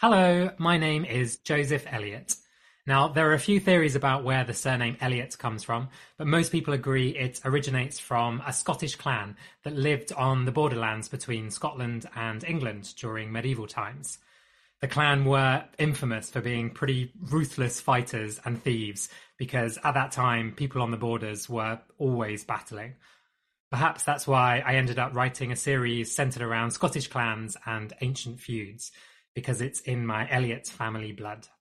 Hello, my name is Joseph Elliott. Now, there are a few theories about where the surname Elliott comes from, but most people agree it originates from a Scottish clan that lived on the borderlands between Scotland and England during medieval times. The clan were infamous for being pretty ruthless fighters and thieves because at that time, people on the borders were always battling. Perhaps that's why I ended up writing a series centered around Scottish clans and ancient feuds, because it's in my Elliott family blood.